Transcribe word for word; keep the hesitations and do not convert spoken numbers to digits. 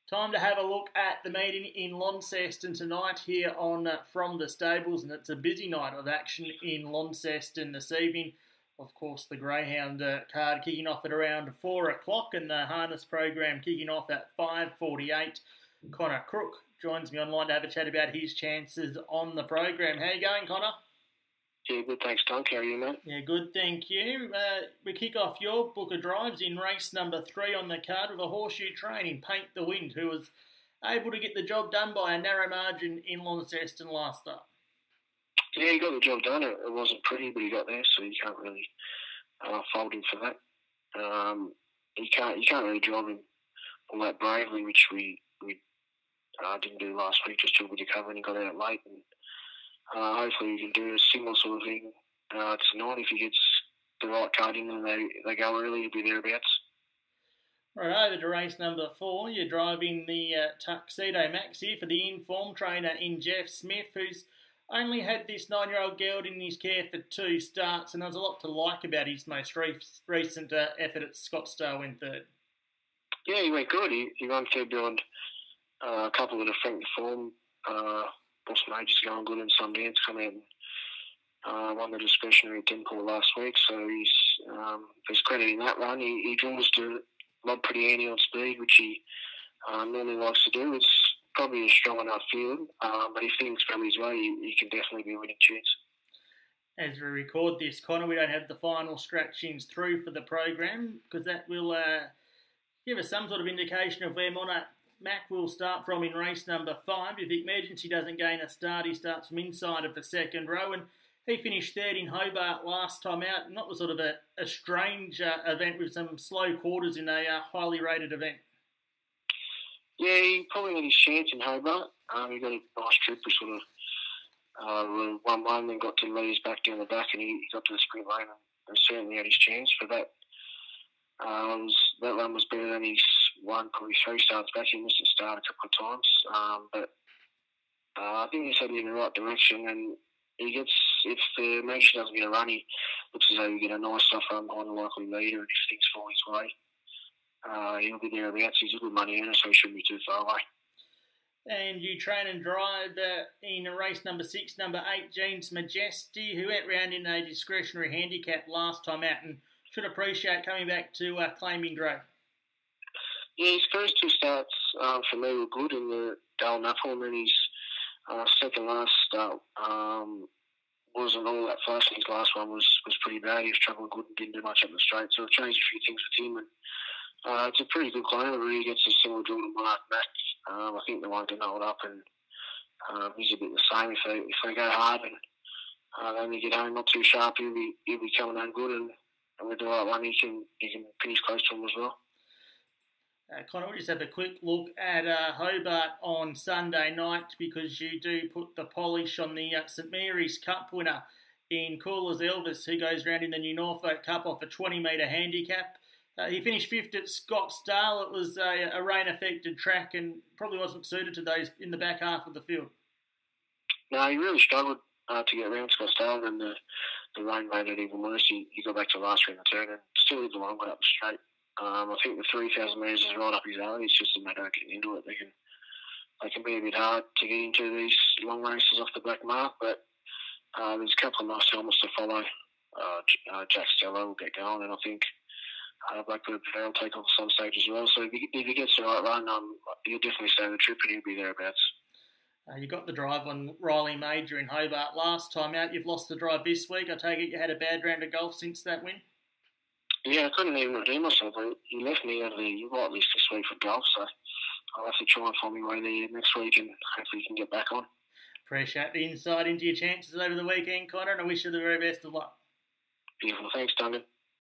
Time to have a look at the meeting in Launceston tonight here on uh, From the Stables, and it's a busy night of action in Launceston this evening. Of course, the Greyhound uh, card kicking off at around four o'clock and the harness program kicking off at five forty-eight. Connor Crook joins me online to have a chat about his chances on the program. How you going, Connor? Yeah, good, thanks, Dunk. How are you, mate? Yeah, good, thank you. Uh, we kick off your book of drives in race number three on the card with a horseshoe train in Paint the Wind, who was able to get the job done by a narrow margin in Launceston last start. Yeah, he got the job done. It, it wasn't pretty, but he got there, so you can't really uh, fault him for that. Um, you can't you can't really drive him all that bravely, which we we uh, didn't do last week. Just took with the cover and he got out late. And uh, hopefully we can do a similar sort of thing uh, tonight if he gets the right card in and they, they go early, he'll be thereabouts. Right, over to race number four. You're driving the uh, Tuxedo Max here for the informed trainer in Jeff Smith, who's only had this nine-year-old gelding in his care for two starts, and there's a lot to like about his most re- recent uh, effort at Scottsdale in third. Yeah, he went good. He, he won third behind uh, a couple of the Frank form. Uh, Boss Major's going good in Sundance, come out and uh, won the discretionary at Denport last week, so he's um, there's credit in that run. He, he draws to not pretty handy on speed, which he uh, normally likes to do. It's probably a strong enough field, um, but if things go his way, he, he can definitely be a winning chance. As we record this, Connor, we don't have the final scratchings through for the program because that will uh, give us some sort of indication of where Monarch Mac will start from in race number five. If Emergency doesn't gain a start, he starts from inside of the second row, and he finished third in Hobart last time out, and that was sort of a, a strange uh, event with some slow quarters in a uh, highly rated event. Yeah, he probably had his chance in Hobart. Um, he got a nice trip. We sort of uh, won one, then got to lead back down the back, and he, he got to the sprint lane and, and certainly had his chance for that. Uh, was, that run was better than his one, probably three starts back. He missed a start a couple of times, um, but uh, I think he's heading in the right direction. And he gets, if the Emergency doesn't get a run, he looks as though he get a nice soft run behind the likely leader, and if things fall his way, Uh, he'll be thereabouts. He's a good money earner, so he shouldn't be too far away. And you train and drive uh, in race number six, number eight, Jeans Majesty, who went round in a discretionary handicap last time out and should appreciate coming back to uh, claiming grade. Yeah, his first two starts um, for me were good in the Dale Nuffle, and then his uh, second last start um, wasn't all that fast. His last one was, was pretty bad. He was travelling good and didn't do much up the straight, so I've changed a few things with him. And Uh, it's a pretty good claim. It really gets a similar draw to Monarch Mac. Um, I think the one can hold up, and um, he's a bit the same. If they if they go hard and uh, they only get home not too sharp, he'll be he'll be coming home good, and, and with the right one, he can he can finish close to him as well. Uh, Connor, we'll just have a quick look at uh, Hobart on Sunday night because you do put the polish on the uh, St Mary's Cup winner in Coolers Elvis, who goes round in the New Norfolk Cup off a twenty metre handicap. Uh, he finished fifth at Scottsdale. It was a, a rain-affected track and probably wasn't suited to those in the back half of the field. No, he really struggled uh, to get around Scottsdale, and the, the rain made it even worse. He, he got back to last round the turn and still hit the long way up the straight. Um, I think the three thousand metres is right up his alley. It's just a matter of getting into it. They can they can be a bit hard to get into these long races off the black mark, but uh, there's a couple of nice helmets to follow. Uh, uh, Jack Stella will get going, and I think Uh, Blackbird Fair will take off at some stage as well. So if he, if he gets the right run, um, he'll definitely stay on the trip and he'll be thereabouts. Uh, you got the drive on Riley Major in Hobart last time out. You've lost the drive this week. I take it you had a bad round of golf since that win? Yeah, I couldn't even redeem myself. He left me out of the white list this week for golf, so I'll have to try and find my way there next week and hopefully you can get back on. Appreciate the insight into your chances over the weekend, Connor, and I wish you the very best of luck. Beautiful. Thanks, Duncan.